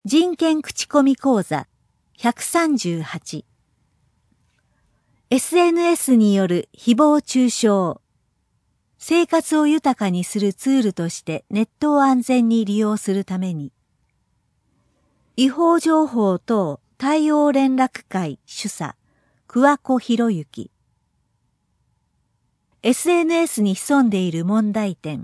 人権口コミ講座138 SNS による誹謗中傷生活を豊かにするツールとしてネットを安全に利用するために違法情報等対応連絡会主査桑子博之 SNS に潜んでいる問題点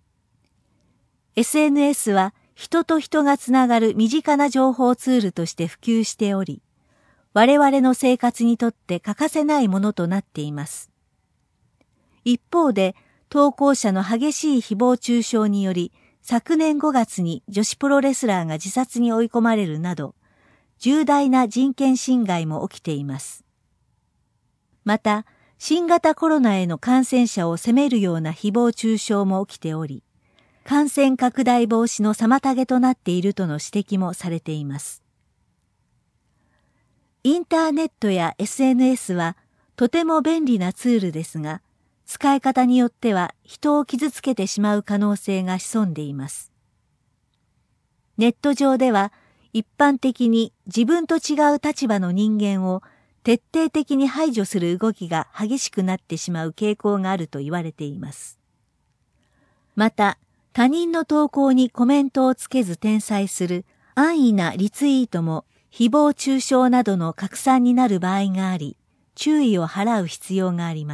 SNS は人と人がつながる身近な情報ツールとして普及しており、我々の生活にとって欠かせないものとなっています。一方で、投稿者の激しい誹謗中傷により、昨年5月に女子プロレスラーが自殺に追い込まれるなど、重大な人権侵害も起きています。また、新型コロナへの感染者を責めるような誹謗中傷も起きており、感染拡大防止の妨げとなっているとの指摘もされています。インターネットや SNS はとても便利なツールですが、使い方によっては人を傷つけてしまう可能性が潜んでいます。ネット上では一般的に自分と違う立場の人間を徹底的に排除する動きが激しくなってしまう傾向があると言われています。また、他人の投稿にコメントをつけず転載する安易なリツイートも誹謗中傷などの拡散になる場合があり、注意を払う必要があります。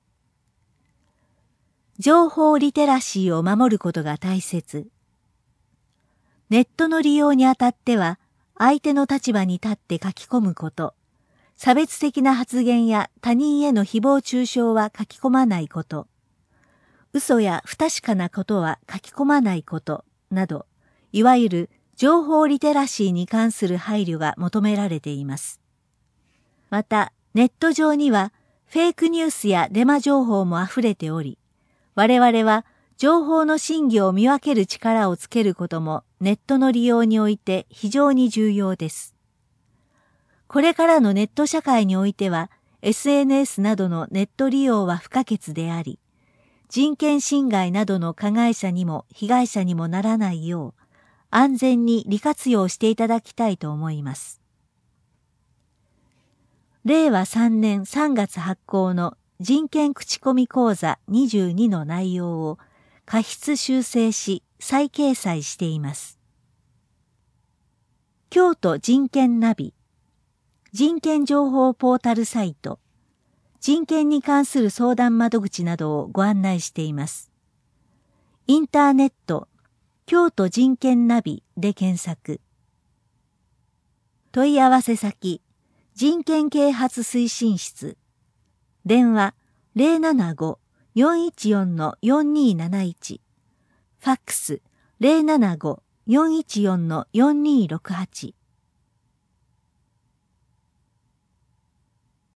情報リテラシーを守ることが大切。ネットの利用にあたっては、相手の立場に立って書き込むこと、差別的な発言や他人への誹謗中傷は書き込まないこと、嘘や不確かなことは書き込まないことなど、いわゆる情報リテラシーに関する配慮が求められています。また、ネット上にはフェイクニュースやデマ情報もあふれており、我々は情報の真偽を見分ける力をつけることもネットの利用において非常に重要です。これからのネット社会においては、SNS などのネット利用は不可欠であり、人権侵害などの加害者にも被害者にもならないよう、安全に利活用していただきたいと思います。令和3年3月発行の人権口コミ講座22の内容を過失修正し再掲載しています。京都人権ナビ、人権情報ポータルサイト、人権に関する相談窓口などをご案内しています。インターネット、京都人権ナビで検索。問い合わせ先、人権啓発推進室。電話 075-414-4271。ファックス 075-414-4268。